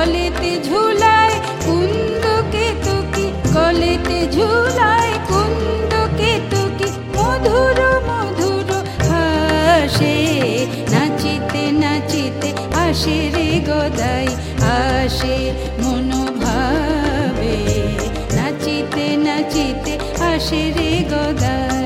গলেতে ঝুলায় কুন্দ কেতকী, গলেতে ঝুলায় কুন্দ কেতকী, মধুর মধুর হাসে। নাচিতে নাচিতে আসে রে গদাই, আসে মন ভাবে। নাচিতে নাচিতে আসে রে গদাই।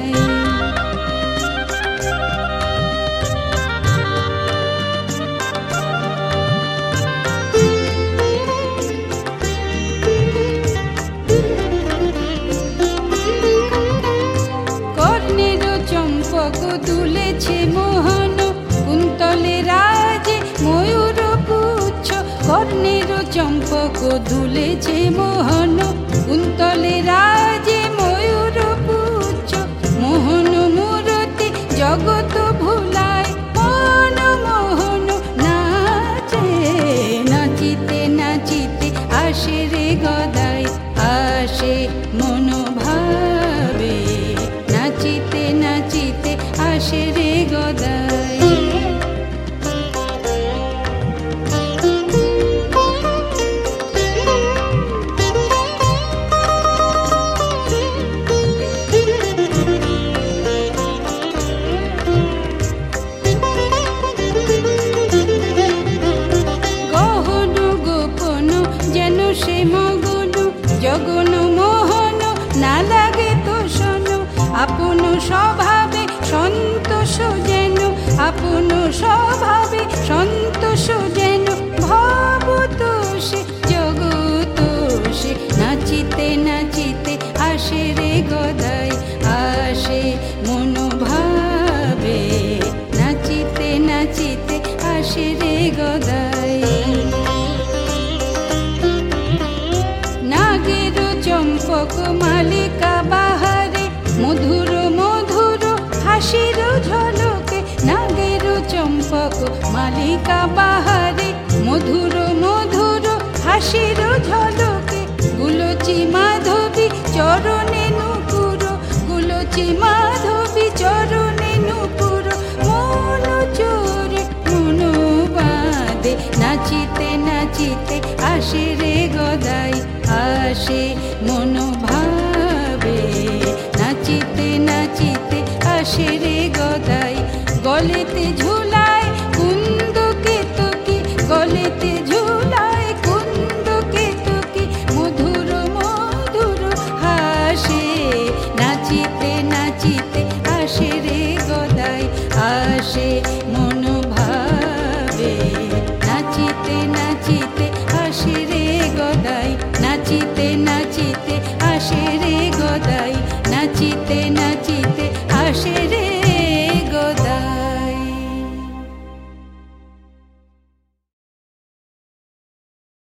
কর্ণের চম্পক দুলেছে মোহন, কুন্তলে রাজে ময়ূর পুচ্ছ। কর্ণের চম্পক দুলেছে মোহন, কুন্তলে রাজে ময়ূর পুচ্ছ। মোহন মূরতি জগৎ ভুলায়, মন মোহন নাচে। নাচিতে নাচিতে আসে রে গদাই, আসে মন ভাবে। নাচিতে নাচিতে আসে রে গদাই। গহন গোপন যেন সে মগন, জগন মোহন না লাগে তো শোন। আপন স্বভাবে সন্তোষ যেন, আপন স্বভাবে সন্তোষ যেন। ভবতোষে জগতোষে নাচিতে নাচিতে আসে রে গদাই, আসে মন ভাবে। নাচিতে নাচিতে আসে রে গদাই। নাগের চম্পক মালিকা বাহারে, মধুর মধুর হাসির ঝলকে। নাগের চম্পক মালিকা বাহারে, মধুর মধুর হাসির ঝলকে। গুলচি মাধবী চরণে নুপুর, গুলচি মাধবী চরণে নুপুর। মন চোরে মন বাঁধে, নাচিতে নাচিতে আসে রে গদাই, আসে মন ভাবে। নাচিতে নাচিতে আসে রে গদাই। গলেতে ঝুলায় কুন্দ কেতকী, গলেতে ঝুলায়